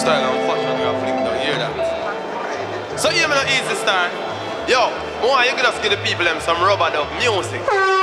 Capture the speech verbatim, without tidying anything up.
style and fashion we are fling down, you hear that? So hear me no Easy Star. Yo, I want you to just give the people them some rubber dub music.